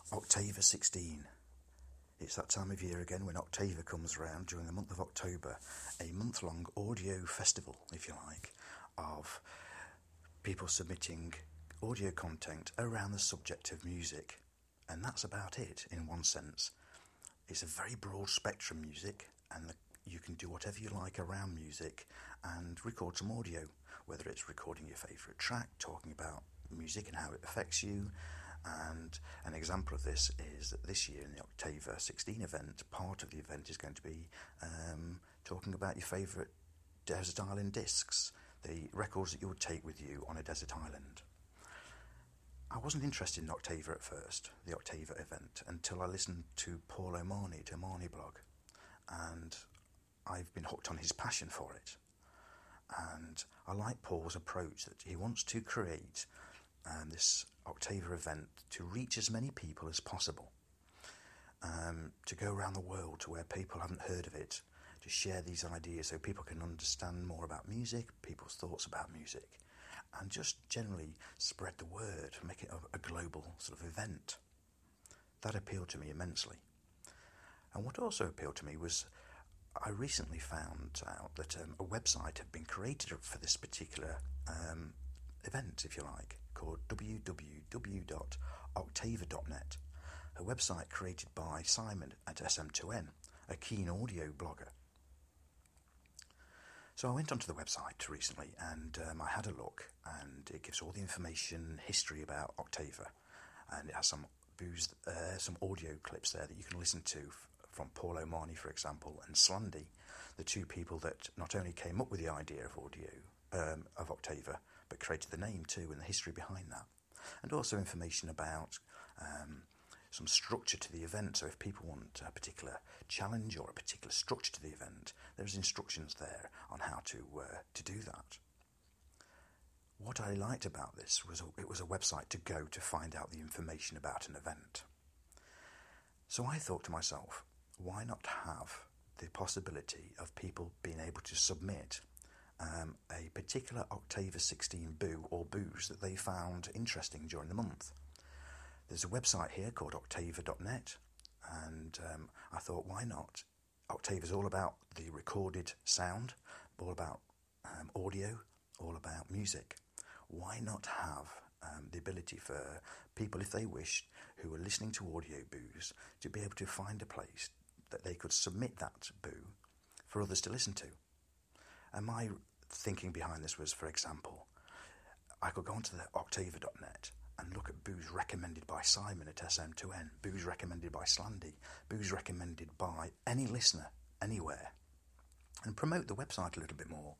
Octava 16. It's that time of year again when Octava comes around during the month of October, a month-long audio festival, if you like, of people submitting audio content around the subject of music. And that's about it, in one sense. It's a very broad spectrum music, and you can do whatever you like around music and record some audio, whether it's recording your favourite track, talking about music and how it affects you. And an example of this is that this year in the Octava 16 event, part of the event is going to be talking about your favourite desert island discs, the records that you would take with you on a desert island. I wasn't interested in Octava at first, the Octava event, until I listened to Paul O'Mahony, to O'Mahony blog, and I've been hooked on his passion for it. And I like Paul's approach that he wants to create this Octava event to reach as many people as possible, to go around the world to where people haven't heard of it, to share these ideas so people can understand more about music, people's thoughts about music, and just generally spread the word, make it a global sort of event. That appealed to me immensely. And what also appealed to me was I recently found out that a website had been created for this particular event, if you like, called www.octava.net, a website created by Simon at SM2N, a keen audio blogger. So I went onto the website recently and I had a look, and it gives all the information, history about Octava, and it has some audio clips there that you can listen to from Paul O'Mahony, for example, and Slandy, the two people that not only came up with the idea of audio of Octava, but created the name too and the history behind that, and also information about some structure to the event. So if people want a particular challenge or a particular structure to the event, there's instructions there on how to do that. What I liked about this was it was a website to go to find out the information about an event. So I thought to myself, why not have the possibility of people being able to submit a particular Octava 16 boo or boos that they found interesting during the month. There's a website here called octava.net, and I thought, why not? Octava's all about the recorded sound, all about audio, all about music. Why not have the ability for people, if they wish, who are listening to audio boos, to be able to find a place that they could submit that boo for others to listen to? And my thinking behind this was, for example, I could go onto the octava.net and look at boos recommended by Simon at SM2N, boos recommended by Slandy, boos recommended by any listener anywhere, and promote the website a little bit more,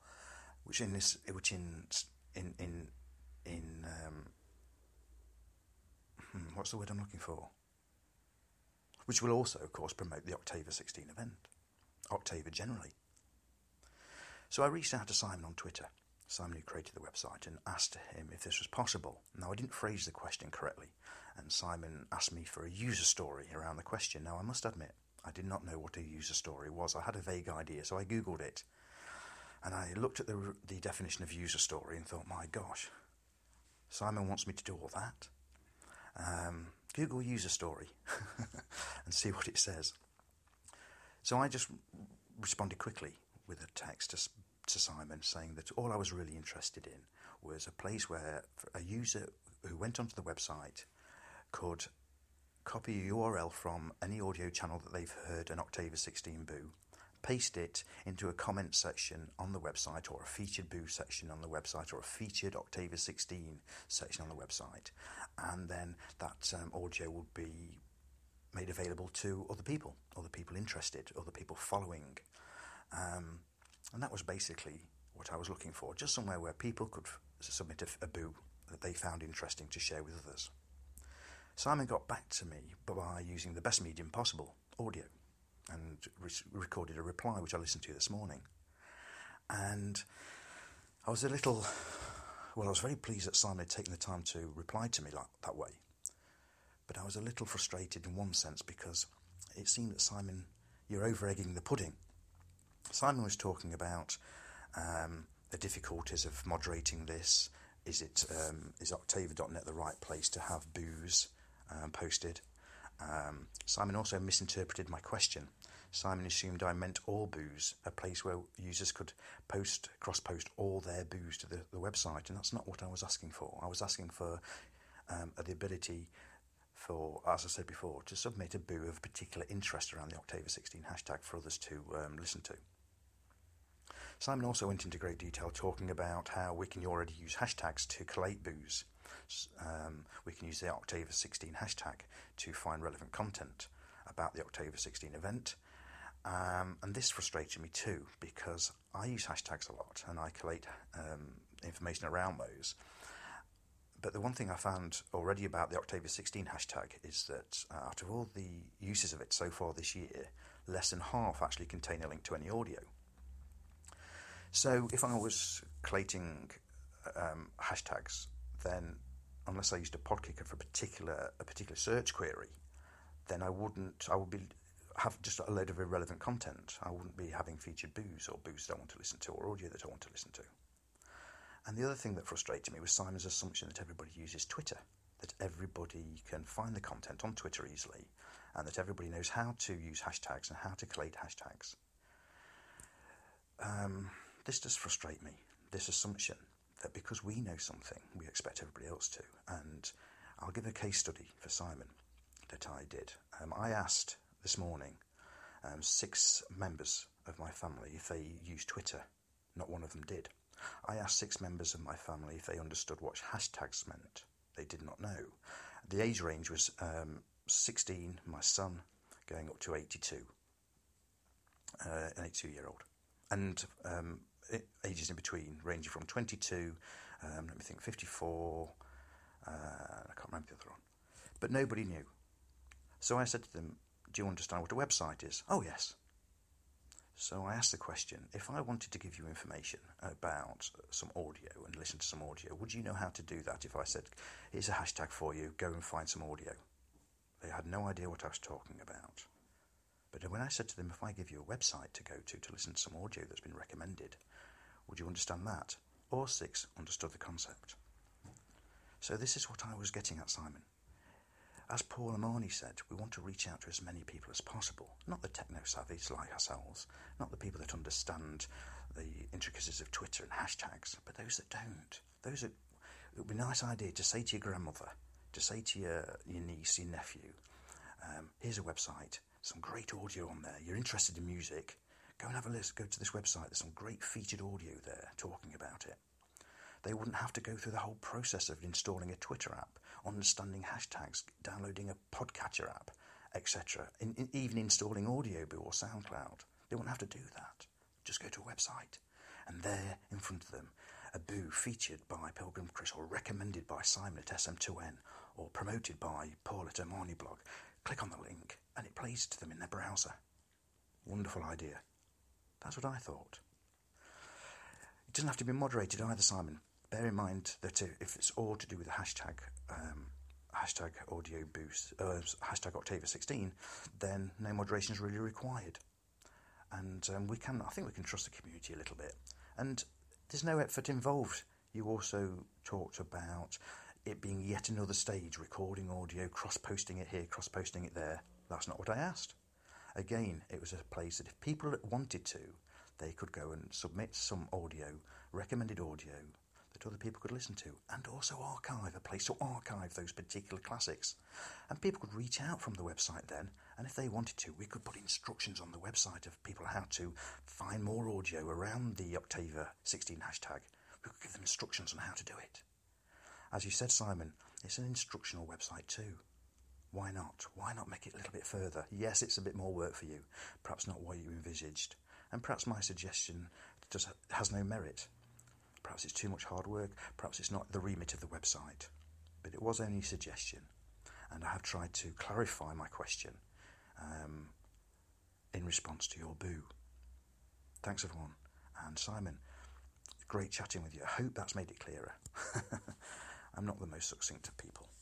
what's the word I'm looking for? Which will also, of course, promote the Octava 16 event, Octava generally. So I reached out to Simon on Twitter, Simon who created the website, and asked him if this was possible. Now, I didn't phrase the question correctly, and Simon asked me for a user story around the question. Now, I must admit, I did not know what a user story was. I had a vague idea, so I Googled it. And I looked at the definition of user story and thought, my gosh, Simon wants me to do all that? Google user story and see what it says. So I just responded quickly with a text to Simon saying that all I was really interested in was a place where a user who went onto the website could copy a URL from any audio channel that they've heard an Octava 16 boo, paste it into a comment section on the website, or a featured boo section on the website, or a featured Octava 16 section on the website, and then that audio would be made available to other people interested, other people following. And that was basically what I was looking for, just somewhere where people could submit a boo that they found interesting to share with others. Simon got back to me by using the best medium possible, audio, and recorded a reply which I listened to this morning. And I was very pleased that Simon had taken the time to reply to me that way. But I was a little frustrated in one sense, because it seemed that Simon, you're over-egging the pudding. Simon was talking about the difficulties of moderating this. Is Octava.net the right place to have boos posted? Simon also misinterpreted my question. Simon assumed I meant all booze, a place where users could cross-post all their booze to the website, and that's not what I was asking for. I was asking for the ability for, as I said before, to submit a boo of particular interest around the Octavia 16 hashtag for others to listen to. Simon also went into great detail talking about how we can already use hashtags to collate boos. We can use the Octavia 16 hashtag to find relevant content about the Octavia 16 event. And this frustrated me too, because I use hashtags a lot and I collate information around those. But the one thing I found already about the Octavia 16 hashtag is that out of all the uses of it so far this year, less than half actually contain a link to any audio. So if I was collating hashtags, then unless I used a Podkicker for a particular search query, then I would have just a load of irrelevant content. I wouldn't be having featured boos or boos that I want to listen to or audio that I want to listen to. And the other thing that frustrated me was Simon's assumption that everybody uses Twitter, that everybody can find the content on Twitter easily, and that everybody knows how to use hashtags and how to collate hashtags. This does frustrate me, this assumption that because we know something, we expect everybody else to. And I'll give a case study for Simon that I did. I asked this morning 6 members of my family if they use Twitter. Not one of them did. I asked 6 members of my family if they understood what hashtags meant. They did not know. The age range was 16, my son, going up to 82, an 82-year-old. And ages in between, ranging from 22, 54, I can't remember the other one. But nobody knew. So I said to them, do you understand what a website is? Oh, yes. So I asked the question, if I wanted to give you information about some audio and listen to some audio, would you know how to do that if I said, here's a hashtag for you, go and find some audio? They had no idea what I was talking about. But when I said to them, if I give you a website to go to listen to some audio that's been recommended, would you understand that? All 6 understood the concept. So this is what I was getting at, Simon. As Paul Amani said, we want to reach out to as many people as possible, not the techno-savvies like ourselves, not the people that understand the intricacies of Twitter and hashtags, but those that don't. It would be a nice idea to say to your grandmother, to say to your niece, your nephew, here's a website, some great audio on there, you're interested in music, go and have a list, go to this website, there's some great featured audio there talking about it. They wouldn't have to go through the whole process of installing a Twitter app, understanding hashtags, downloading a podcatcher app, etc. Even installing Audioboo or SoundCloud. They wouldn't have to do that. Just go to a website, and there in front of them, a boo featured by Pilgrim Chris or recommended by Simon at SM2N or promoted by Paul at Omani Blog. Click on the link, and it plays to them in their browser. Wonderful idea. That's what I thought. It doesn't have to be moderated either, Simon. Bear in mind that if it's all to do with the hashtag audio boost, hashtag Octavia 16, then no moderation is really required. And I think we can trust the community a little bit. And there's no effort involved. You also talked about it being yet another stage, recording audio, cross-posting it here, cross-posting it there. That's not what I asked. Again, it was a place that if people wanted to, they could go and submit some audio, recommended audio, that other people could listen to, and also archive, a place to archive those particular classics. And people could reach out from the website then, and if they wanted to, we could put instructions on the website of people how to find more audio around the Octavia 16 hashtag. We could give them instructions on how to do it. As you said, Simon, it's an instructional website too. Why not? Why not make it a little bit further? Yes, it's a bit more work for you, perhaps not what you envisaged, and perhaps my suggestion just has no merit. Perhaps it's too much hard work, perhaps it's not the remit of the website, but it was only a suggestion, and I have tried to clarify my question in response to your boo. Thanks everyone, and Simon, great chatting with you. I hope that's made it clearer. I'm not the most succinct of people.